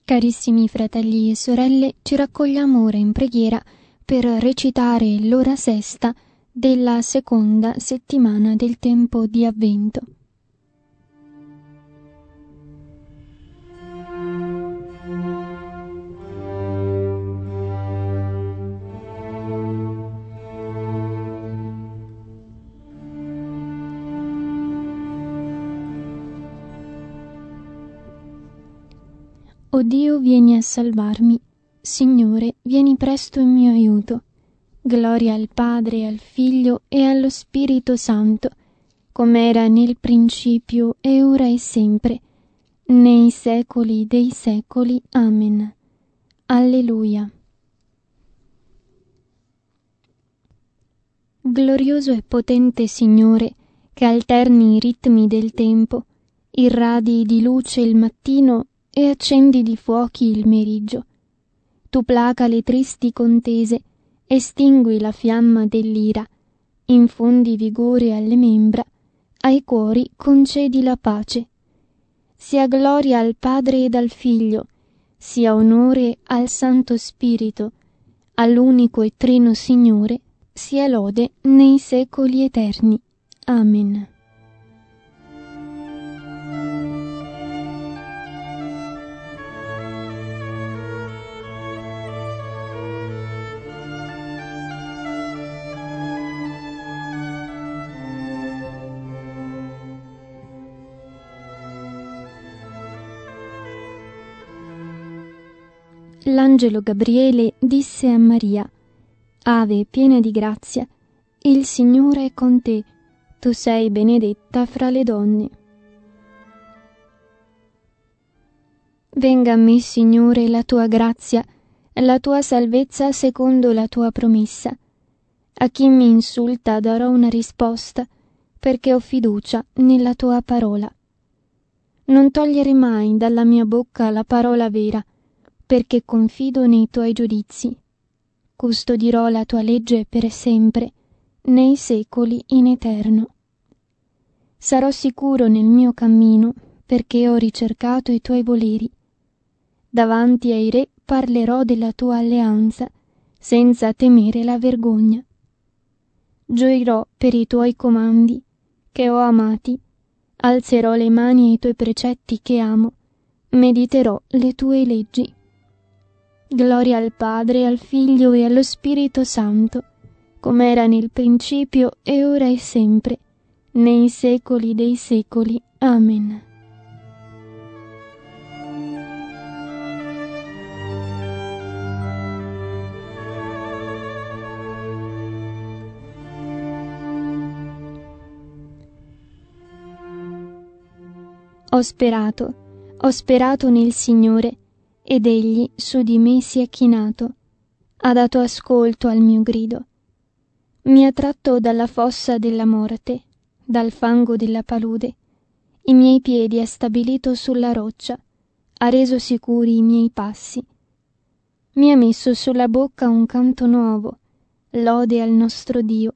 Carissimi fratelli e sorelle, ci raccogliamo ora in preghiera per recitare l'ora sesta della seconda settimana del tempo di Avvento. O Dio, vieni a salvarmi. Signore, vieni presto in mio aiuto. Gloria al Padre, al Figlio e allo Spirito Santo, come era nel principio, e ora e sempre, nei secoli dei secoli. Amen. Alleluia. Glorioso e potente Signore, che alterni i ritmi del tempo, irradi di luce il mattino e accendi di fuochi il meriggio. Tu placa le tristi contese, estingui la fiamma dell'ira, infondi vigore alle membra, ai cuori concedi la pace. Sia gloria al Padre ed al Figlio, sia onore al Santo Spirito, all'unico e trino Signore, sia lode nei secoli eterni. Amen. L'angelo Gabriele disse a Maria: Ave, piena di grazia, il Signore è con te, tu sei benedetta fra le donne. Venga a me, Signore, la tua grazia, la tua salvezza secondo la tua promessa. A chi mi insulta darò una risposta, perché ho fiducia nella tua parola. Non togliere mai dalla mia bocca la parola vera, perché confido nei tuoi giudizi. Custodirò la tua legge per sempre, nei secoli in eterno. Sarò sicuro nel mio cammino, perché ho ricercato i tuoi voleri. Davanti ai re parlerò della tua alleanza, senza temere la vergogna. Gioirò per i tuoi comandi, che ho amati, alzerò le mani ai tuoi precetti che amo, mediterò le tue leggi. Gloria al Padre, al Figlio e allo Spirito Santo, come era nel principio e ora e sempre, nei secoli dei secoli. Amen. Ho sperato nel Signore, ed egli su di me si è chinato, ha dato ascolto al mio grido. Mi ha tratto dalla fossa della morte, dal fango della palude, i miei piedi ha stabilito sulla roccia, ha reso sicuri i miei passi. Mi ha messo sulla bocca un canto nuovo, lode al nostro Dio.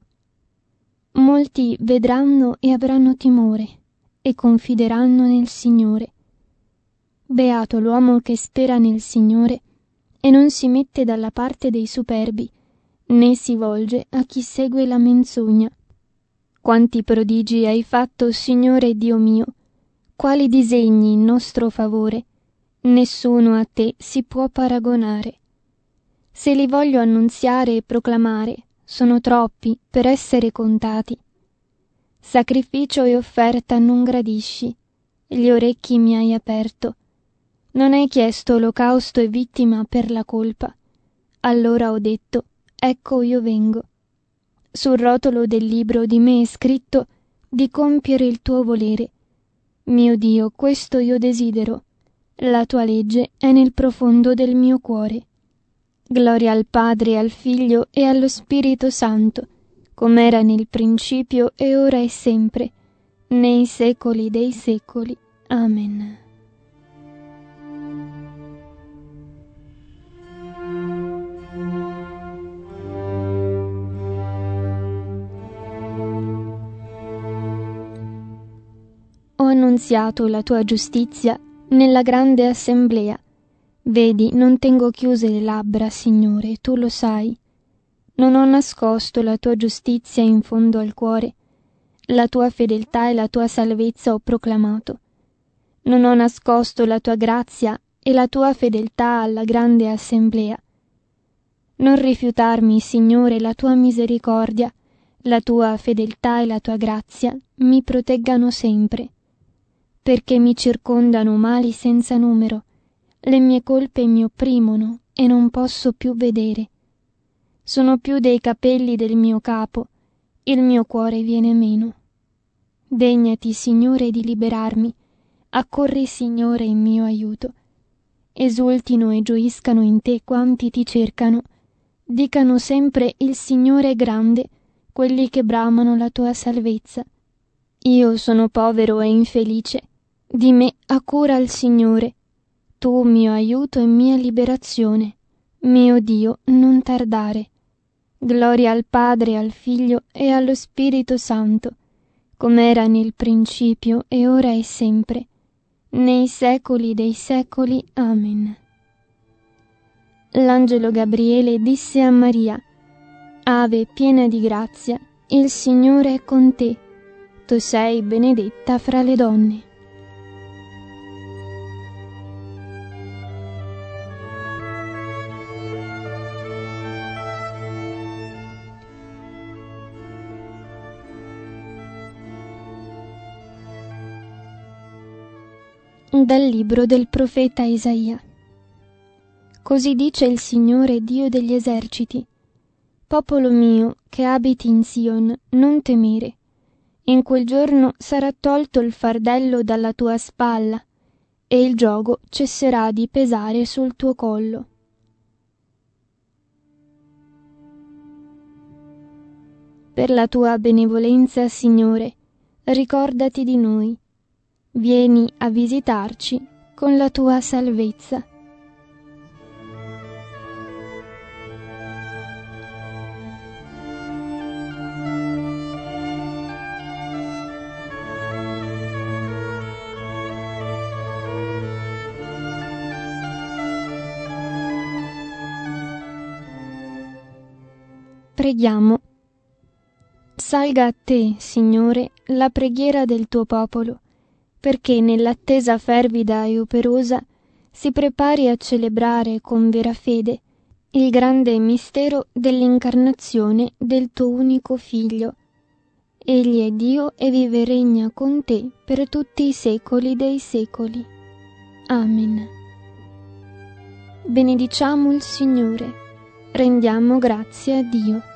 Molti vedranno e avranno timore, e confideranno nel Signore. Beato l'uomo che spera nel Signore e non si mette dalla parte dei superbi, né si volge a chi segue la menzogna. Quanti prodigi hai fatto, Signore Dio mio, quali disegni in nostro favore, nessuno a te si può paragonare. Se li voglio annunziare e proclamare, sono troppi per essere contati. Sacrificio e offerta non gradisci, gli orecchi mi hai aperto. Non hai chiesto olocausto e vittima per la colpa. Allora ho detto: ecco io vengo. Sul rotolo del libro di me è scritto di compiere il tuo volere. Mio Dio, questo io desidero. La tua legge è nel profondo del mio cuore. Gloria al Padre, al Figlio e allo Spirito Santo, come era nel principio e ora e sempre, nei secoli dei secoli. Amen. Ho annunziato la tua giustizia nella grande assemblea. Vedi, non tengo chiuse le labbra, Signore, tu lo sai. Non ho nascosto la tua giustizia in fondo al cuore. La tua fedeltà e la tua salvezza ho proclamato. Non ho nascosto la tua grazia e la tua fedeltà alla grande assemblea. Non rifiutarmi, Signore, la tua misericordia, la tua fedeltà e la tua grazia mi proteggano sempre, perché mi circondano mali senza numero, le mie colpe mi opprimono e non posso più vedere. Sono più dei capelli del mio capo, il mio cuore viene meno. Degnati, Signore, di liberarmi, accorri, Signore, in mio aiuto. Esultino e gioiscano in te quanti ti cercano, dicano sempre il Signore è grande, quelli che bramano la tua salvezza. Io sono povero e infelice, di me ha cura il Signore. Tu mio aiuto e mia liberazione, mio Dio, non tardare. Gloria al Padre, al Figlio e allo Spirito Santo, come era nel principio e ora e sempre, nei secoli dei secoli. Amen. L'angelo Gabriele disse a Maria: Ave piena di grazia, il Signore è con te. Tu sei benedetta fra le donne. Dal libro del profeta Isaia. Così dice il Signore Dio degli eserciti: Popolo mio, che abiti in Sion, non temere. In quel giorno sarà tolto il fardello dalla tua spalla e il giogo cesserà di pesare sul tuo collo. Per la tua benevolenza, Signore, ricordati di noi. Vieni a visitarci con la tua salvezza. Preghiamo. Salga a te, Signore, la preghiera del tuo popolo, perché nell'attesa fervida e operosa si prepari a celebrare con vera fede il grande mistero dell'incarnazione del tuo unico Figlio. Egli è Dio e vive e regna con te per tutti i secoli dei secoli. Amen. Benediciamo il Signore. Rendiamo grazie a Dio.